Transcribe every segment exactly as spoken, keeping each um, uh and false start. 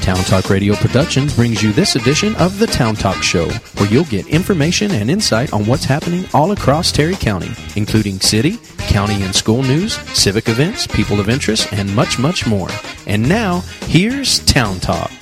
Town Talk Radio Productions brings you this edition of The Town Talk Show, where you'll get information and insight on what's happening all across Terry County, including city, county and school news, civic events, people of interest, and much, much more. And now, here's Town Talk.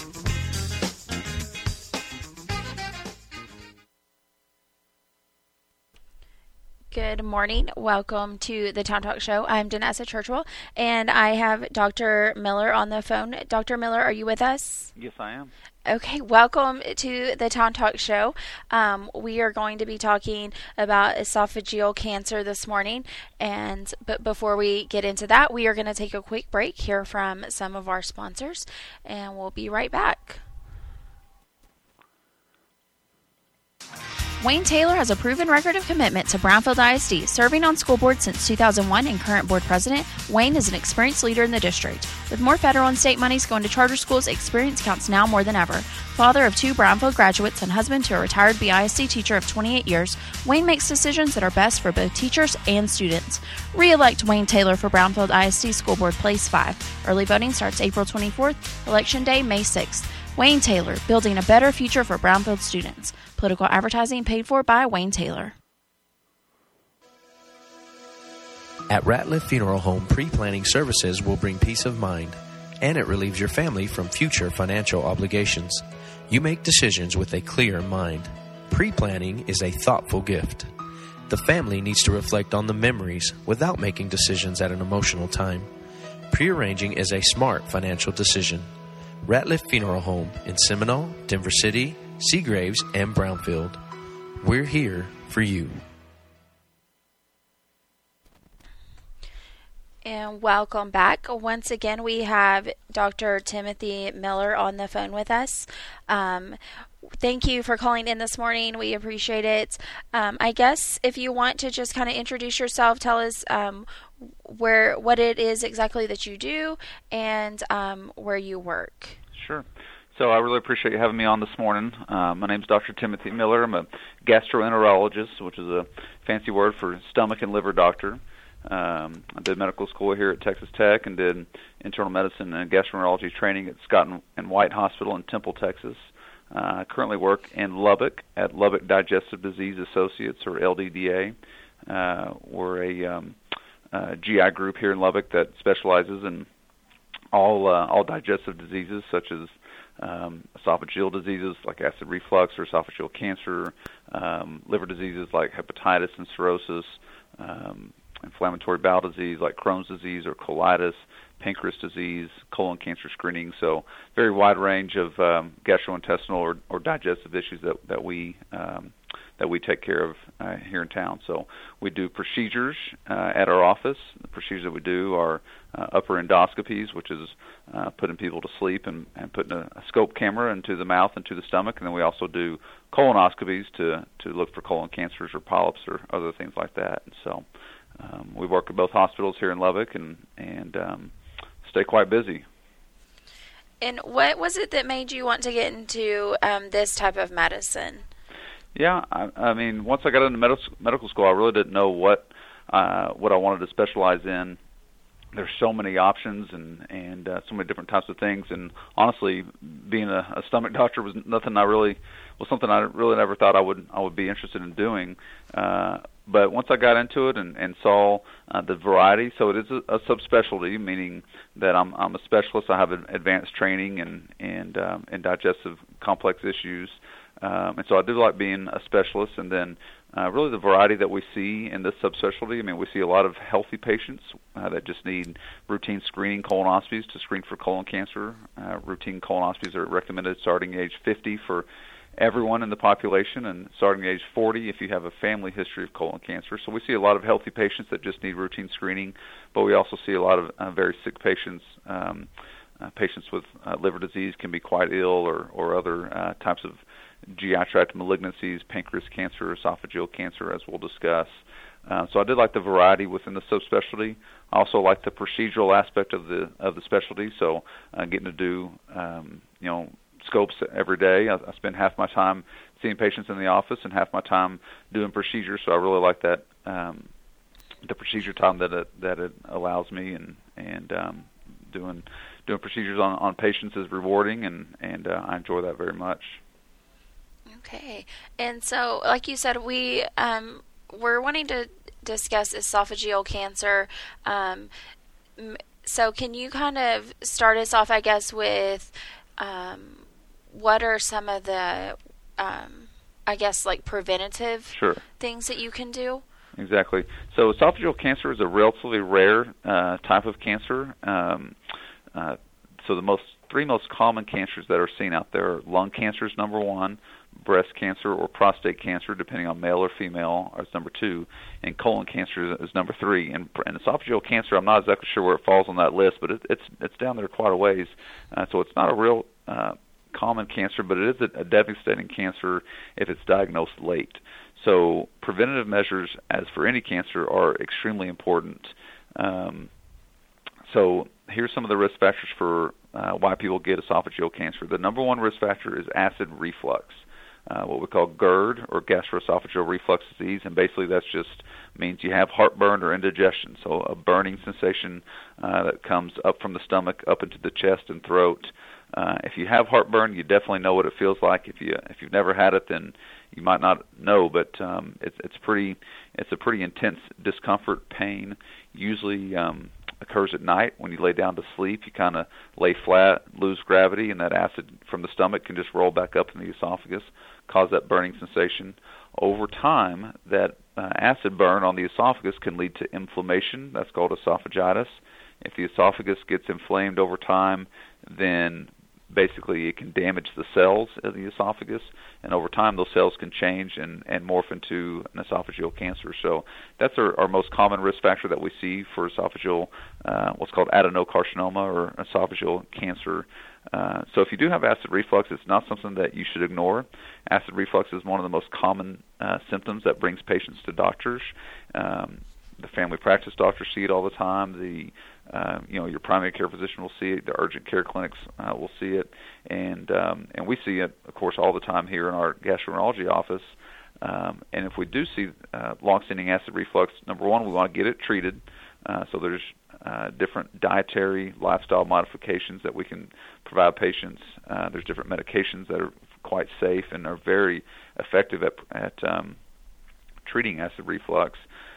Good morning. Welcome to the Town Talk Show. I'm Danessa Churchwell, and I have Doctor Miller on the phone. Doctor Miller, are you with us? Yes, I am. Okay, welcome to the Town Talk Show. Um, we are going to be talking about esophageal cancer this morning, and but before we get into that, we are going to take a quick break, hear from some of our sponsors, and we'll be right back. Wayne Taylor has a proven record of commitment to Brownfield I S D. Serving on school board since two thousand one and current board president, Wayne is an experienced leader in the district. With more federal and state monies going to charter schools, experience counts now more than ever. Father of two Brownfield graduates and husband to a retired B I S D teacher of twenty-eight years, Wayne makes decisions that are best for both teachers and students. Re-elect Wayne Taylor for Brownfield I S D School Board Place five. Early voting starts April twenty-fourth, Election Day May sixth. Wayne Taylor, building a better future for Brownfield students. Political advertising paid for by Wayne Taylor. At Ratliff Funeral Home, pre-planning services will bring peace of mind, and it relieves your family from future financial obligations. You make decisions with a clear mind. Pre-planning is a thoughtful gift. The family needs to reflect on the memories without making decisions at an emotional time. Pre-arranging is a smart financial decision. Ratliff Funeral Home in Seminole, Denver City, Seagraves, and Brownfield. We're here for you. And welcome back. Once again, we have Doctor Timothy Miller on the phone with us. Um, thank you for calling in this morning. We appreciate it. Um, I guess if you want to just kind of introduce yourself, tell us um, where what it is exactly that you do and um, where you work. Sure. So I really appreciate you having me on this morning. Uh, my name is Doctor Timothy Miller. I'm a gastroenterologist, which is a fancy word for stomach and liver doctor. Um, I did medical school here at Texas Tech and did internal medicine and gastroenterology training at Scott and White Hospital in Temple, Texas. Uh, I currently work in Lubbock at Lubbock Digestive Disease Associates, or L D D A. Uh, we're a um, uh, G I group here in Lubbock that specializes in all uh, all digestive diseases such as um, esophageal diseases like acid reflux or esophageal cancer, um, liver diseases like hepatitis and cirrhosis, um, inflammatory bowel disease like Crohn's disease or colitis, pancreas disease, colon cancer screening. So very wide range of um, gastrointestinal or, or digestive issues that, that we um, that we take care of uh, here in town. So we do procedures uh, at our office. The procedures that we do are uh, upper endoscopies, which is uh, putting people to sleep and, and putting a, a scope camera into the mouth and to the stomach. And then we also do colonoscopies to, to look for colon cancers or polyps or other things like that. And so um, we work at both hospitals here in Lubbock and, and um, stay quite busy. And what was it that made you want to get into um, this type of medicine? Yeah, I, I mean, once I got into med- medical school, I really didn't know what uh, what I wanted to specialize in. There's so many options and and uh, so many different types of things. And honestly, being a, a stomach doctor was nothing I really was something I really never thought I would I would be interested in doing. Uh, but once I got into it and, and saw uh, the variety, so it is a, a subspecialty, meaning that I'm I'm a specialist. I have an advanced training in and um, in digestive complex issues. Um, and so I do like being a specialist, and then uh, really the variety that we see in this subspecialty. I mean, we see a lot of healthy patients uh, that just need routine screening colonoscopies to screen for colon cancer. Uh, routine colonoscopies are recommended starting age fifty for everyone in the population, and starting age forty if you have a family history of colon cancer. So we see a lot of healthy patients that just need routine screening, but we also see a lot of uh, very sick patients. Um, uh, patients with uh, liver disease can be quite ill, or, or other uh, types of G I tract malignancies, pancreas cancer, esophageal cancer, as we'll discuss. Uh, so I did like the variety within the subspecialty. I also like the procedural aspect of the of the specialty. So uh, getting to do um, you know scopes every day. I, I spend half my time seeing patients in the office and half my time doing procedures. So I really like that um, the procedure time that it that it allows me, and and um, doing doing procedures on, on patients is rewarding, and and uh, I enjoy that very much. Okay, and so like you said, we um, we're wanting to discuss esophageal cancer. Um, so can you kind of start us off, I guess, with um, what are some of the um, I guess like preventative sure. things that you can do? Exactly. So esophageal cancer is a relatively rare uh, type of cancer. Um, uh, so the most three most common cancers that are seen out there are lung cancer is number one, breast cancer or prostate cancer, depending on male or female, is number two, and colon cancer is number three. And, and esophageal cancer, I'm not exactly sure where it falls on that list, but it, it's it's down there quite a ways. Uh, so it's not a real uh, common cancer, but it is a, a devastating cancer if it's diagnosed late. So preventative measures, as for any cancer, are extremely important. Um, so here's some of the risk factors for uh, why people get esophageal cancer. The number one risk factor is acid reflux, uh, what we call GERD, or gastroesophageal reflux disease, and basically that just means you have heartburn or indigestion, so a burning sensation uh, that comes up from the stomach up into the chest and throat. Uh, if you have heartburn, you definitely know what it feels like. If you if you've never had it, then you might not know, but um, it's it's pretty it's a pretty intense discomfort, pain. Usually um, occurs at night when you lay down to sleep. You kind of lay flat, lose gravity, and that acid from the stomach can just roll back up in the esophagus, cause that burning sensation. Over time, that uh, acid burn on the esophagus can lead to inflammation. That's called esophagitis. If the esophagus gets inflamed over time, then basically it can damage the cells of the esophagus, and over time those cells can change and, and morph into an esophageal cancer. So that's our, our most common risk factor that we see for esophageal, uh, what's called adenocarcinoma or esophageal cancer. Uh, so if you do have acid reflux, it's not something that you should ignore. Acid reflux is one of the most common uh, symptoms that brings patients to doctors. Um, the family practice doctors see it all the time. The Uh, you know, your primary care physician will see it. The urgent care clinics uh, will see it, and um, and we see it, of course, all the time here in our gastroenterology office. Um, and if we do see uh, long-standing acid reflux, number one, we want to get it treated. Uh, so there's uh, different dietary, lifestyle modifications that we can provide patients. Uh, there's different medications that are quite safe and are very effective at, at um, treating acid reflux.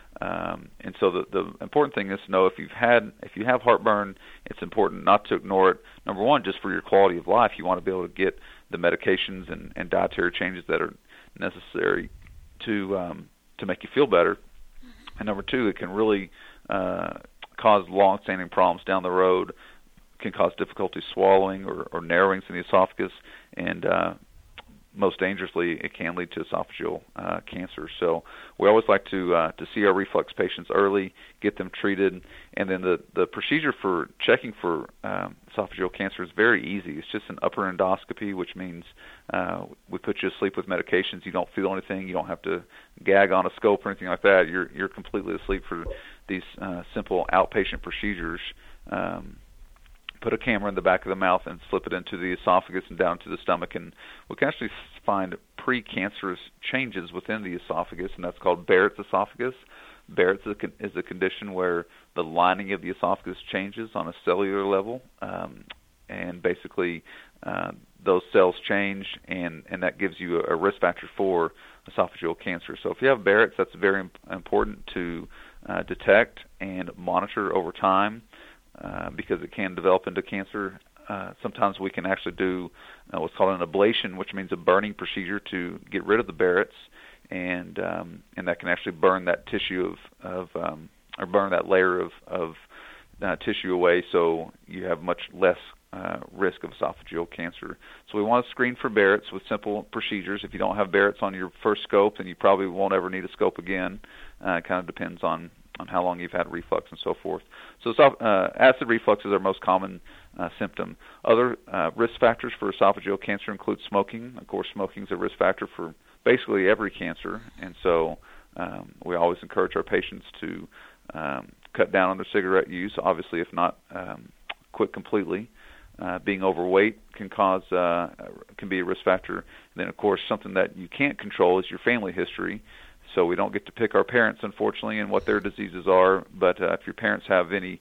Um, and so the, the important thing is to know if you've had, if you have heartburn, it's important not to ignore it. Number one, just for your quality of life, you want to be able to get the medications and, and dietary changes that are necessary to um, to make you feel better. And number two, it can really uh, cause long-standing problems down the road. It can cause difficulty swallowing or, or narrowings in the esophagus, and uh, most dangerously, it can lead to esophageal uh, cancer. So we always like to uh, to see our reflux patients early, get them treated, and then the, the procedure for checking for um, esophageal cancer is very easy. It's just an upper endoscopy, which means uh, we put you to sleep with medications. You don't feel anything. You don't have to gag on a scope or anything like that. You're you're completely asleep for these uh, simple outpatient procedures. Um, put a camera in the back of the mouth and slip it into the esophagus and down to the stomach, and we can actually find precancerous changes within the esophagus, and that's called Barrett's esophagus. Barrett's is a condition where the lining of the esophagus changes on a cellular level, um, and basically uh, those cells change, and, and that gives you a, a risk factor for esophageal cancer. So if you have Barrett's, that's very important to uh, detect and monitor over time. Uh, because it can develop into cancer. Uh, sometimes we can actually do uh, what's called an ablation, which means a burning procedure to get rid of the Barrett's, and um, and that can actually burn that tissue of, of um, or burn that layer of, of uh, tissue away, so you have much less uh, risk of esophageal cancer. So we want to screen for Barrett's with simple procedures. If you don't have Barrett's on your first scope, then you probably won't ever need a scope again. Uh, it kind of depends on on how long you've had reflux and so forth. So uh, acid reflux is our most common uh, symptom. Other uh, risk factors for esophageal cancer include smoking. Of course, smoking is a risk factor for basically every cancer, and so um, we always encourage our patients to um, cut down on their cigarette use, obviously, if not um, quit completely. Uh, being overweight can cause uh, can be a risk factor. And then, of course, something that you can't control is your family history. So we don't get to pick our parents, unfortunately, and what their diseases are. But uh, if your parents have any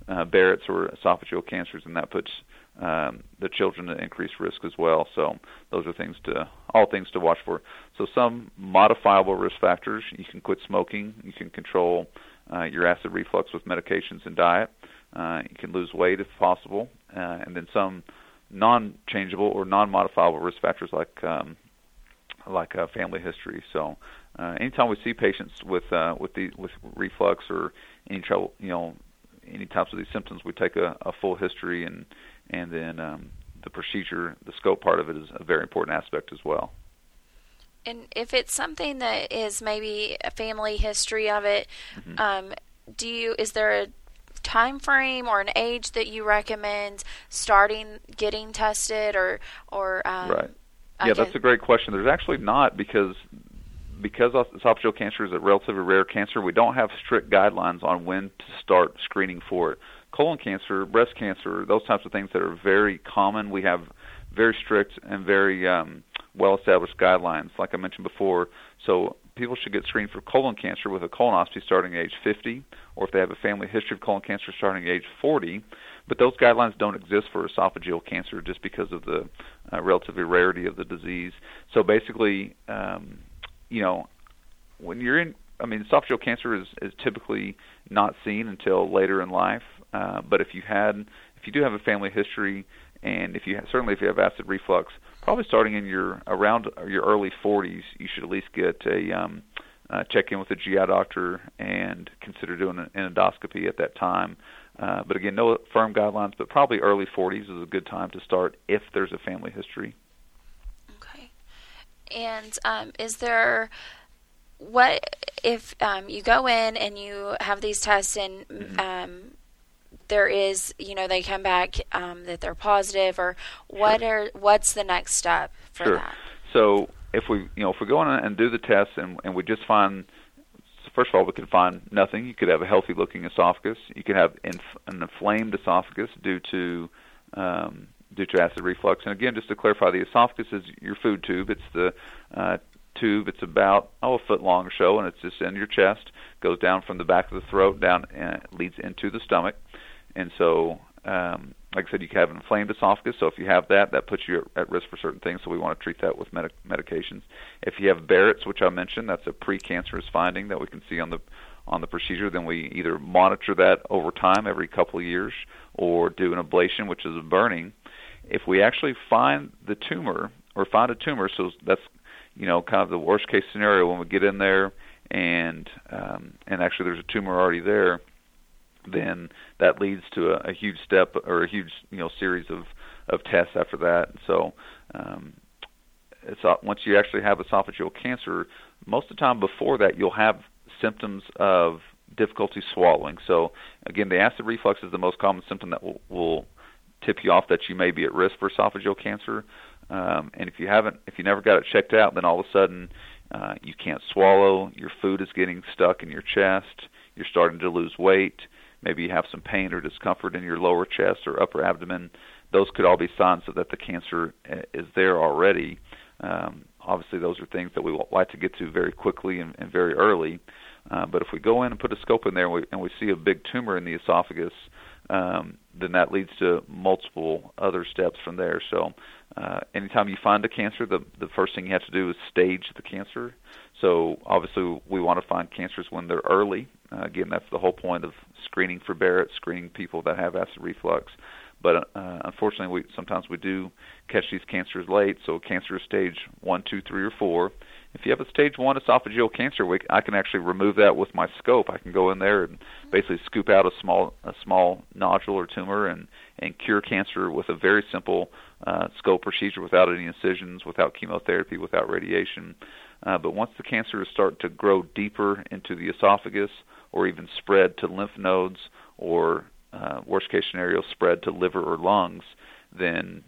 uh, Barrett's or esophageal cancers, and that puts um, the children at increased risk as well. So those are things to all things to watch for. So some modifiable risk factors: you can quit smoking, you can control uh, your acid reflux with medications and diet, uh, you can lose weight if possible, uh, and then some non-changeable or non-modifiable risk factors like um, like uh, family history. So uh, anytime we see patients with uh, with the with reflux or any trouble, you know, any types of these symptoms, we take a, a full history, and and then um, the procedure, the scope part of it is a very important aspect as well. And if it's something that is maybe a family history of it, mm-hmm. um, do you is there a time frame or an age that you recommend starting getting tested, or or um, right? Yeah, that's a great question. There's actually not, because because esophageal cancer is a relatively rare cancer. We don't have strict guidelines on when to start screening for it. Colon cancer, breast cancer, those types of things that are very common, we have very strict and very um, well-established guidelines, like I mentioned before. So people should get screened for colon cancer with a colonoscopy starting at age fifty, or if they have a family history of colon cancer, starting at age forty. But those guidelines don't exist for esophageal cancer just because of the uh, relatively rarity of the disease. So basically, um, you know, when you're in, I mean, esophageal cancer is, is typically not seen until later in life. Uh, but if you had, if you do have a family history, and if you have, certainly if you have acid reflux, probably starting in your around your early forties, you should at least get a um, uh, check in with a G I doctor and consider doing an endoscopy at that time. Uh, but again, no firm guidelines, but probably early forties is a good time to start if there's a family history. Okay. And um, is there, what if um, you go in and you have these tests and mm-hmm. um, there is, you know, they come back um, that they're positive, or what sure. are what's the next step for sure. that? So if we, you know, if we go in and do the tests and, and we just find, first of all, we could find nothing. You could have a healthy-looking esophagus. You could have inf- an inflamed esophagus due to um, due to acid reflux. And again, just to clarify, the esophagus is your food tube. It's the uh, tube. It's about oh a foot long or so, and it's just in your chest. Goes down from the back of the throat down and leads into the stomach. And so, um, like I said, you can have an inflamed esophagus. So if you have that, that puts you at risk for certain things. So we want to treat that with medic- medications. If you have Barrett's, which I mentioned, that's a precancerous finding that we can see on the on the procedure. Then we either monitor that over time, every couple of years, or do an ablation, which is a burning. If we actually find the tumor or find a tumor, so that's, you know, kind of the worst case scenario when we get in there and um, and actually there's a tumor already there, then that leads to a, a huge step or a huge, you know, series of, of tests after that. So um, it's, uh, once you actually have esophageal cancer, most of the time before that you'll have symptoms of difficulty swallowing. So again, the acid reflux is the most common symptom that will, will tip you off that you may be at risk for esophageal cancer. Um, and if you haven't, if you never got it checked out, then all of a sudden uh, you can't swallow, your food is getting stuck in your chest, you're starting to lose weight, maybe you have some pain or discomfort in your lower chest or upper abdomen. Those could all be signs that the cancer is there already. Um, obviously, those are things that we like to get to very quickly and, and very early. Uh, but if we go in and put a scope in there and we, and we see a big tumor in the esophagus, um, then that leads to multiple other steps from there. So uh, anytime you find a cancer, the, the first thing you have to do is stage the cancer. So obviously we want to find cancers when they're early. Uh, again, that's the whole point of screening for Barrett, screening people that have acid reflux. But uh, unfortunately, we sometimes we do catch these cancers late. So cancer is stage one, two, three, or four. If you have a stage one esophageal cancer, we, I can actually remove that with my scope. I can go in there and basically scoop out a small a small nodule or tumor and, and cure cancer with a very simple uh, scope procedure without any incisions, without chemotherapy, without radiation. Uh, but once the cancer is starting to grow deeper into the esophagus, or even spread to lymph nodes, or uh, worst case scenario, spread to liver or lungs, then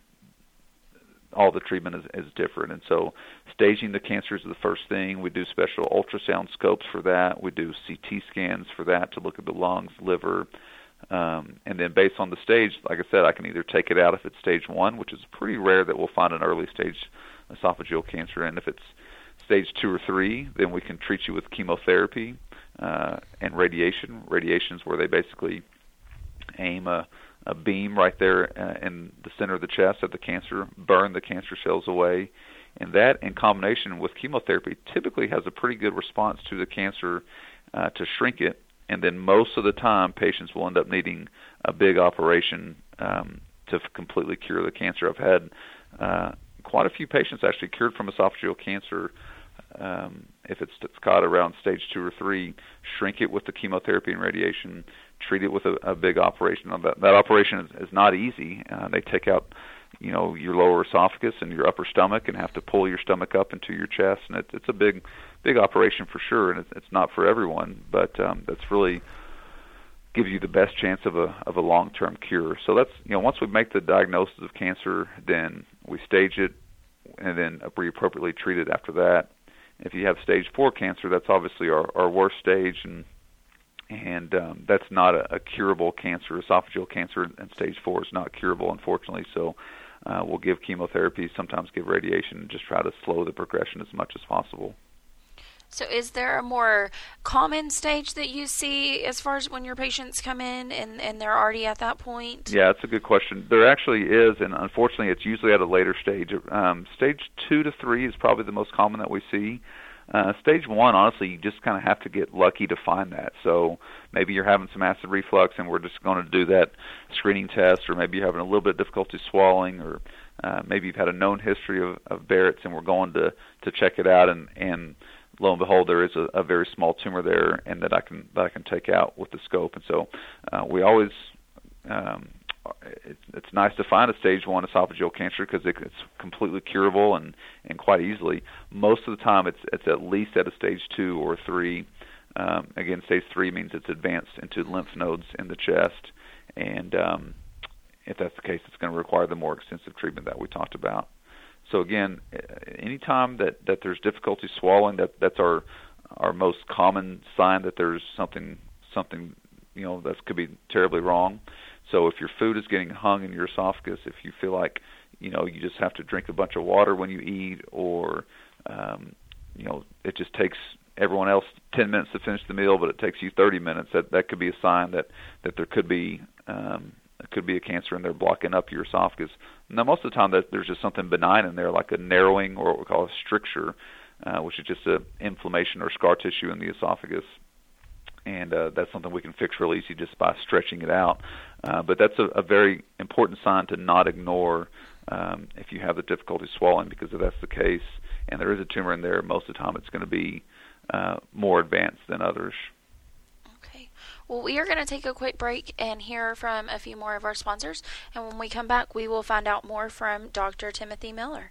all the treatment is, is different. And so staging the cancer is the first thing. We do special ultrasound scopes for that. We do C T scans for that to look at the lungs, liver. Um, and then based on the stage, like I said, I can either take it out if it's stage one, which is pretty rare that we'll find an early stage esophageal cancer. And if it's stage two or three, then we can treat you with chemotherapy uh, and radiation. Radiation is where they basically aim a, a beam right there uh, in the center of the chest at the cancer, burn the cancer cells away. And that, in combination with chemotherapy, typically has a pretty good response to the cancer uh, to shrink it. And then most of the time, patients will end up needing a big operation um, to f- completely cure the cancer. I've had uh, quite a few patients actually cured from esophageal cancer. Um, if it's, it's caught around stage two or three, shrink it with the chemotherapy and radiation, treat it with a, a big operation. Now, that, that operation is, is not easy. Uh, they take out, you know, your lower esophagus and your upper stomach and have to pull your stomach up into your chest, and it, it's a big, big operation for sure, and it's, it's not for everyone, but um, that's really gives you the best chance of a of a long-term cure. So that's, you know, once we make the diagnosis of cancer, then we stage it, and then we appropriately treat it after that. If you have stage four cancer, that's obviously our, our worst stage, and and um, that's not a, a curable cancer. Esophageal cancer in stage four is not curable, unfortunately. So uh, we'll give chemotherapy, sometimes give radiation, and just try to slow the progression as much as possible. So is there a more common stage that you see as far as when your patients come in and, and they're already at that point? Yeah, that's a good question. There actually is, and unfortunately it's usually at a later stage. Um, stage two to three is probably the most common that we see. Uh, stage one, honestly, you just kind of have to get lucky to find that. So maybe you're having some acid reflux and we're just going to do that screening test, or maybe you're having a little bit of difficulty swallowing, or uh, maybe you've had a known history of, of Barrett's and we're going to, to check it out, and, and lo and behold, there is a, a very small tumor there, and that I can that I can take out with the scope. And so uh, we always um, it's, it's nice to find a stage one esophageal cancer because it, it's completely curable and, and quite easily. Most of the time, it's it's at least at a stage two or three. Um, again, stage three means it's advanced into lymph nodes in the chest, and um, if that's the case, it's going to require the more extensive treatment that we talked about. So again, anytime that, that there's difficulty swallowing, that that's our our most common sign that there's something something you know that could be terribly wrong. So if your food is getting hung in your esophagus, if you feel like you know you just have to drink a bunch of water when you eat, or um, you know it just takes everyone else ten minutes to finish the meal, but it takes you thirty minutes, that that could be a sign that that there could be um, it could be a cancer in there blocking up your esophagus. Now, most of the time, that there's just something benign in there, like a narrowing or what we call a stricture, uh, which is just an inflammation or scar tissue in the esophagus. And uh, that's something we can fix real easy just by stretching it out. Uh, but that's a, a very important sign to not ignore um, if you have the difficulty swallowing, because if that's the case and there is a tumor in there, most of the time it's going to be uh, more advanced than others. Well, we are going to take a quick break and hear from a few more of our sponsors. And when we come back, we will find out more from Doctor Timothy Miller.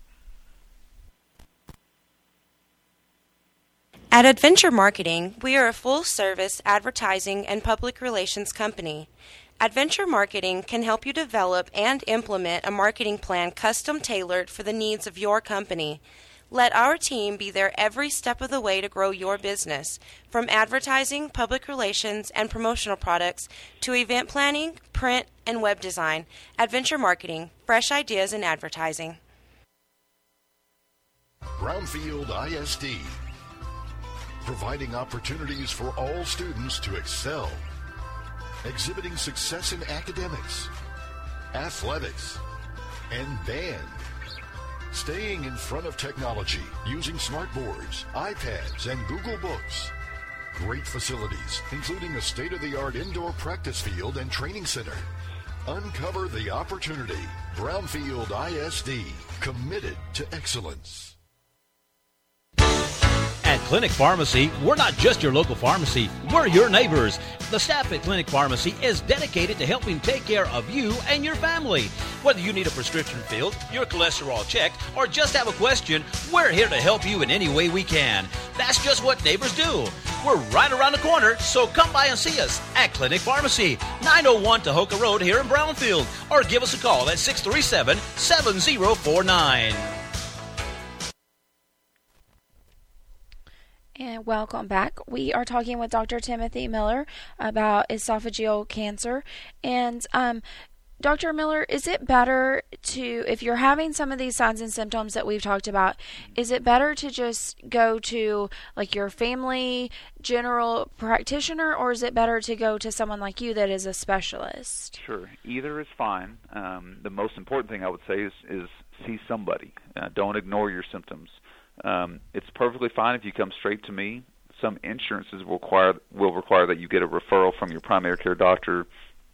At Adventure Marketing, we are a full-service advertising and public relations company. Adventure Marketing can help you develop and implement a marketing plan custom-tailored for the needs of your company. Let our team be there every step of the way to grow your business, from advertising, public relations, and promotional products to event planning, print, and web design. Adventure Marketing, fresh ideas in advertising. Brownfield I S D, providing opportunities for all students to excel, exhibiting success in academics, athletics, and band. Staying in front of technology using smartboards, iPads, and Google Books. Great facilities, including a state-of-the-art indoor practice field and training center. Uncover the opportunity. Brownfield I S D, committed to excellence. At Clinic Pharmacy, we're not just your local pharmacy, we're your neighbors. The staff at Clinic Pharmacy is dedicated to helping take care of you and your family. Whether you need a prescription filled, your cholesterol checked, or just have a question, we're here to help you in any way we can. That's just what neighbors do. We're right around the corner, so come by and see us at Clinic Pharmacy, nine oh one Tahoka Road here in Brownfield, or give us a call at six three seven, seven oh four nine. And welcome back. We are talking with Doctor Timothy Miller about esophageal cancer. And um, Doctor Miller, is it better to, if you're having some of these signs and symptoms that we've talked about, is it better to just go to like your family general practitioner, or is it better to go to someone like you that is a specialist? Sure. Either is fine. Um, the most important thing I would say is, is see somebody. Uh, don't ignore your symptoms. Um, it's perfectly fine if you come straight to me. Some insurances will require, will require that you get a referral from your primary care doctor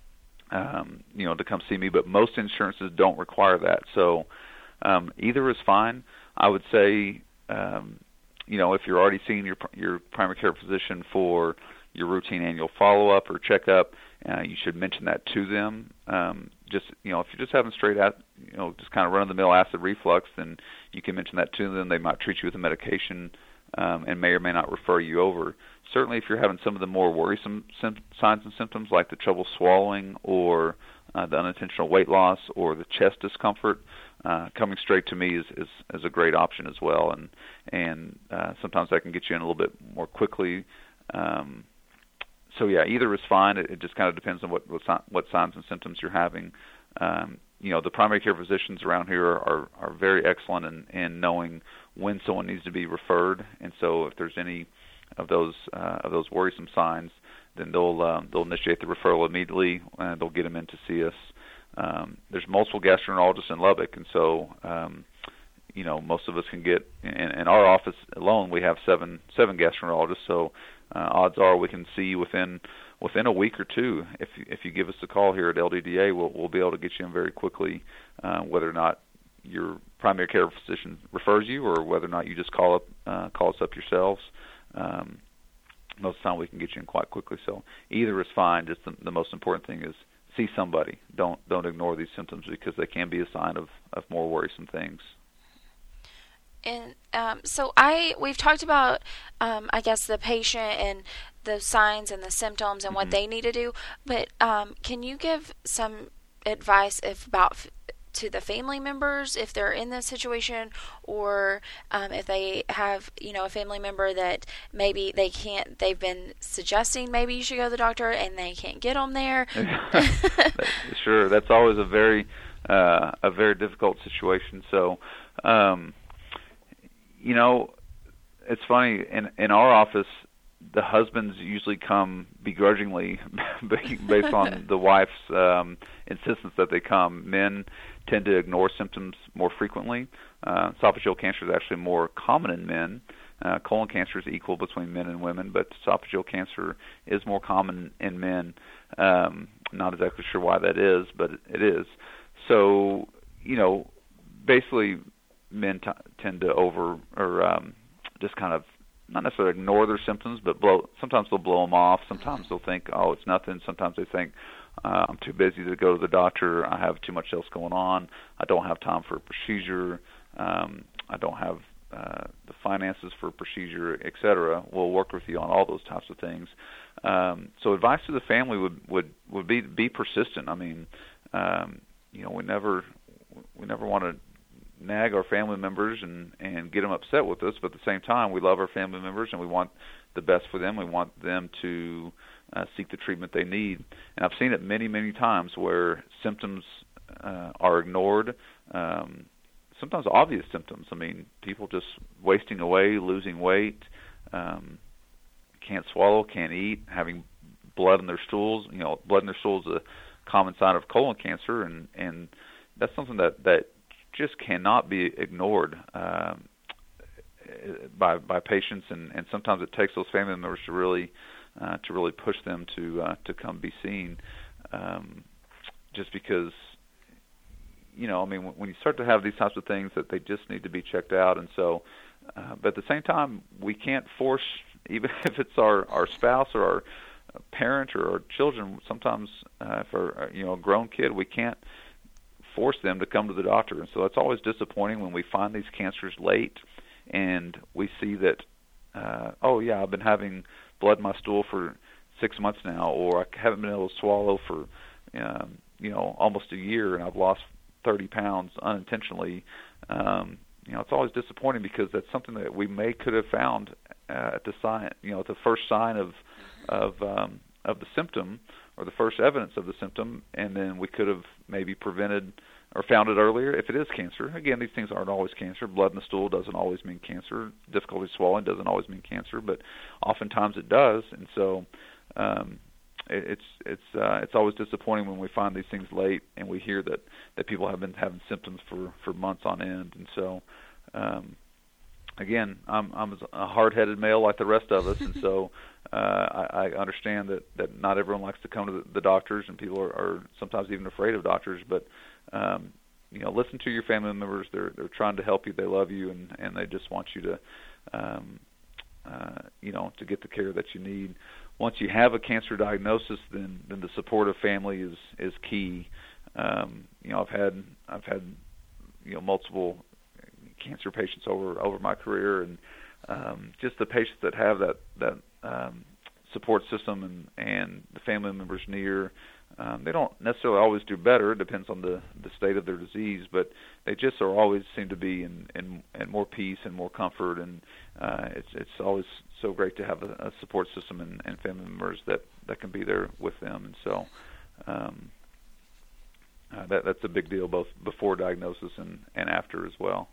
Um, you know, to come see me, but most insurances don't require that. So um, either is fine. I would say, um, you know, if you're already seeing your your primary care physician for your routine annual follow-up or checkup, uh, you should mention that to them. Um, just, you know, if you're just having straight out, you know, just kind of run-of-the-mill acid reflux, then you can mention that to them. They might treat you with a medication um, and may or may not refer you over. Certainly if you're having some of the more worrisome sim- signs and symptoms like the trouble swallowing or uh, the unintentional weight loss or the chest discomfort, uh, coming straight to me is, is, is a great option as well. And, and uh, sometimes I can get you in a little bit more quickly. Um, so, yeah, either is fine. It, it just kind of depends on what, what, what signs and symptoms you're having. Um, you know, the primary care physicians around here are, are, are very excellent in, in knowing when someone needs to be referred. And so if there's any of those uh, of those worrisome signs, then they'll um, they'll initiate the referral immediately, and they'll get them in to see us. Um, there's multiple gastroenterologists in Lubbock, and so um, you know most of us can get in, in our office alone. We have seven seven gastroenterologists, so uh, odds are we can see you within within a week or two. If if you give us a call here at L D D A, we'll we'll be able to get you in very quickly, uh, whether or not your primary care physician refers you, or whether or not you just call up uh, call us up yourselves. Um, most of the time we can get you in quite quickly. So either is fine. Just the, the most important thing is see somebody. Don't don't ignore these symptoms because they can be a sign of, of more worrisome things. And um, so I we've talked about, um, I guess, the patient and the signs and the symptoms and mm-hmm. what they need to do. But um, can you give some advice if about f- to the family members if they're in this situation, or um, if they have, you know, a family member that maybe they can't, they've been suggesting maybe you should go to the doctor and they can't get them there? Sure, that's always a very uh, a very difficult situation. So, um, you know, it's funny, in in our office, the husbands usually come begrudgingly based on the wife's um, insistence that they come. Men tend to ignore symptoms more frequently. Uh, esophageal cancer is actually more common in men. Uh, colon cancer is equal between men and women, but esophageal cancer is more common in men. Um, not exactly sure why that is, but it is. So, you know, basically men t- tend to over or um, just kind of not necessarily ignore their symptoms, but blow. Sometimes they'll blow them off. Sometimes they'll think, oh, it's nothing. Sometimes they think, uh, I'm too busy to go to the doctor. I have too much else going on. I don't have time for a procedure. Um, I don't have uh, the finances for a procedure, et cetera. We'll work with you on all those types of things. Um, so advice to the family would, would, would be be persistent. I mean, um, you know, we never we never want to nag our family members and, and get them upset with us, but at the same time, we love our family members and we want the best for them. We want them to uh, seek the treatment they need. And I've seen it many, many times where symptoms uh, are ignored, um, sometimes obvious symptoms. I mean, people just wasting away, losing weight, um, can't swallow, can't eat, having blood in their stools. You know, blood in their stools is a common sign of colon cancer, and, and that's something that, that just cannot be ignored um, by by patients, and, and sometimes it takes those family members to really uh, to really push them to uh, to come be seen. Um, just because, you know, I mean, when you start to have these types of things, that they just need to be checked out, and so. Uh, but at the same time, we can't force, even if it's our, our spouse or our parent or our children. Sometimes, uh, for you know a grown kid, we can't force them to come to the doctor, and so it's always disappointing when we find these cancers late, and we see that, uh, oh yeah, I've been having blood in my stool for six months now, or I haven't been able to swallow for, um, you know, almost a year, and I've lost thirty pounds unintentionally. Um, you know, it's always disappointing because that's something that we may could have found uh, at the sign, you know, at the first sign of of um, of the symptom, or the first evidence of the symptom, and then we could have maybe prevented or found it earlier if it is cancer. Again, these things aren't always cancer. Blood in the stool doesn't always mean cancer. Difficulty swallowing doesn't always mean cancer, but oftentimes it does. And so um, it, it's it's uh, it's always disappointing when we find these things late and we hear that, that people have been having symptoms for, for months on end. And so, um, again, I'm I'm a hard-headed male like the rest of us, and so uh, I, I understand that, that not everyone likes to come to the, the doctors, and people are, are sometimes even afraid of doctors, but Um, you know, listen to your family members. They're they're trying to help you. They love you, and, and they just want you to, um, uh, you know, to get the care that you need. Once you have a cancer diagnosis, then then the support of family is is key. Um, you know, I've had I've had you know multiple cancer patients over over my career, and um, just the patients that have that that um, support system and and the family members near. Um, they don't necessarily always do better. It depends on the, the state of their disease, but they just are always seem to be in, in, in more peace and more comfort, and uh, it's it's always so great to have a, a support system and, and family members that, that can be there with them. And so um, uh, that that's a big deal, both before diagnosis and, and after as well.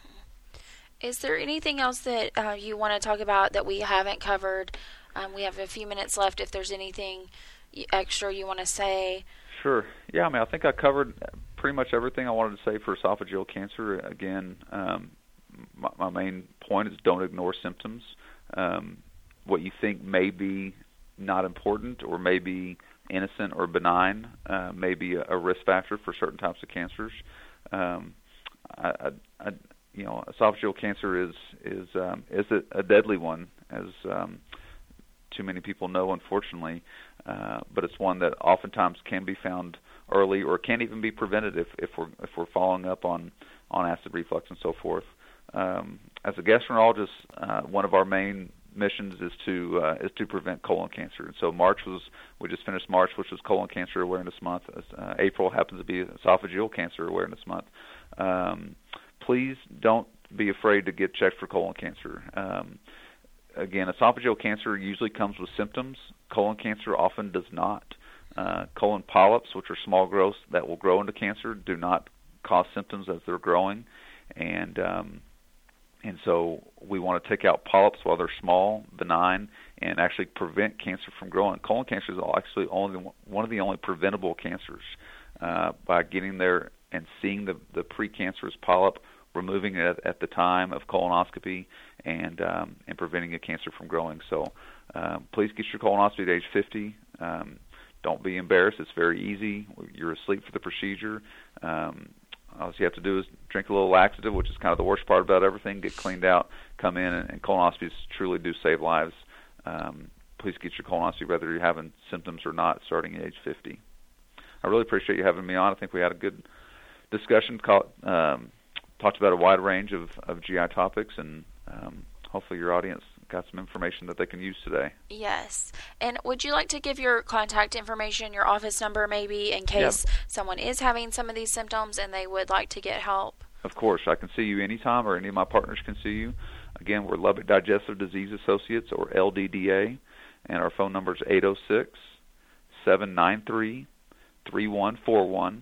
Is there anything else that uh, you want to talk about that we haven't covered? Um, we have a few minutes left. If there's anything extra you want to say? Sure. Yeah, I mean, I think I covered pretty much everything I wanted to say for esophageal cancer. Again, um, my, my main point is don't ignore symptoms. Um, what you think may be not important or may be innocent or benign uh, may be a, a risk factor for certain types of cancers. Um, I, I, I, you know, esophageal cancer is is um, is a, a deadly one, as um, too many people know, unfortunately. Uh, but it's one that oftentimes can be found early, or can even be prevented if, if we're if we're following up on, on acid reflux and so forth. Um, as a gastroenterologist, uh, one of our main missions is to uh, is to prevent colon cancer. And so March was we just finished March, which was Colon Cancer Awareness Month. Uh, April happens to be Esophageal Cancer Awareness Month. Um, please don't be afraid to get checked for colon cancer. Um, Again, esophageal cancer usually comes with symptoms. Colon cancer often does not. Uh, colon polyps, which are small growths that will grow into cancer, do not cause symptoms as they're growing. And um, and so we want to take out polyps while they're small, benign, and actually prevent cancer from growing. Colon cancer is actually only one of the only preventable cancers uh, by getting there and seeing the, the precancerous polyp, removing it at, at the time of colonoscopy, and um, and preventing a cancer from growing. So um, please get your colonoscopy at age fifty. Um, don't be embarrassed. It's very easy. You're asleep for the procedure. Um, all you have to do is drink a little laxative, which is kind of the worst part about everything, get cleaned out, come in, and, and colonoscopies truly do save lives. Um, please get your colonoscopy whether you're having symptoms or not starting at age fifty. I really appreciate you having me on. I think we had a good discussion, called, um, talked about a wide range of, of G I topics, and um, hopefully your audience got some information that they can use today. Yes. And would you like to give your contact information, your office number maybe, in case yep. someone is having some of these symptoms and they would like to get help? Of course. I can see you anytime, or any of my partners can see you. Again, we're Lubbock Digestive Disease Associates, or L D D A, and our phone number is eight oh six, seven nine three, three one four one.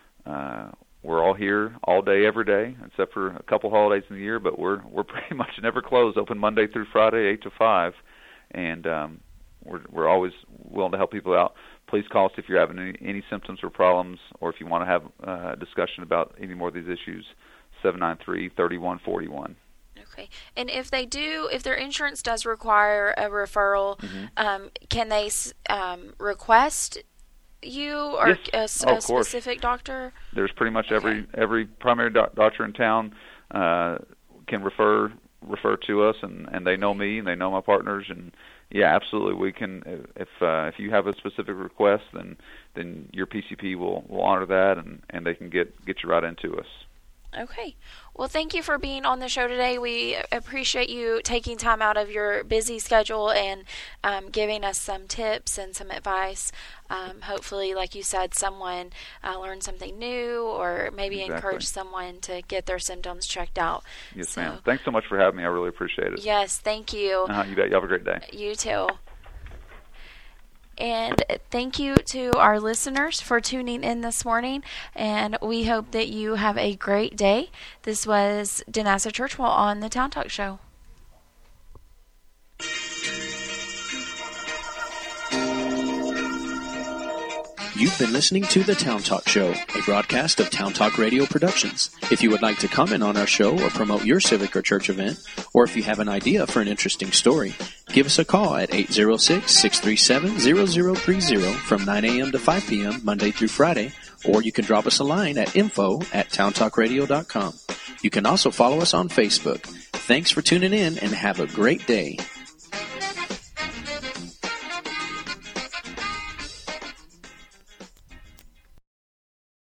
Uh, We're all here all day, every day, except for a couple holidays in the year, but we're we're pretty much never closed, open Monday through Friday, eight to five, and um, we're we're always willing to help people out. Please call us if you're having any, any symptoms or problems, or if you want to have uh, a discussion about any more of these issues, seven nine three, three one four one. Okay. And if they do, if their insurance does require a referral, mm-hmm. um, can they um, request you or yes. a, oh, a specific doctor? There's pretty much okay. every every primary doc- doctor in town uh, can refer refer to us, and, and they know me and they know my partners, and yeah, absolutely, we can. If uh, if you have a specific request, then then your P C P will, will honor that, and, and they can get get you right into us. Okay. Well, thank you for being on the show today. We appreciate you taking time out of your busy schedule and um, giving us some tips and some advice. Um, hopefully, like you said, someone uh, learned something new, or maybe exactly. encourage someone to get their symptoms checked out. Yes, so, ma'am. Thanks so much for having me. I really appreciate it. Yes, thank you. Uh-huh, you bet. You have a great day. You too. And thank you to our listeners for tuning in this morning. And we hope that you have a great day. This was Danassa Churchwell on the Town Talk Show. You've been listening to The Town Talk Show, a broadcast of Town Talk Radio Productions. If you would like to comment on our show or promote your civic or church event, or if you have an idea for an interesting story, give us a call at eight zero six, six three seven, zero zero three zero from nine a.m. to five p.m. Monday through Friday, or you can drop us a line at info at town talk radio dot com. You can also follow us on Facebook. Thanks for tuning in and have a great day.